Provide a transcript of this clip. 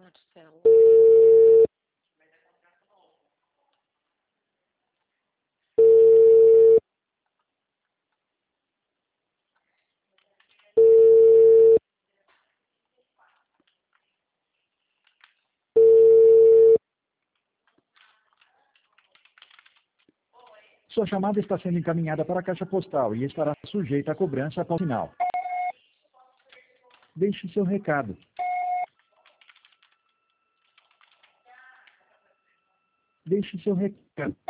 Marcelo. Sua chamada está sendo encaminhada para a caixa postal e estará sujeita a cobrança após o sinal. Deixe seu recado. Deixe seu recado.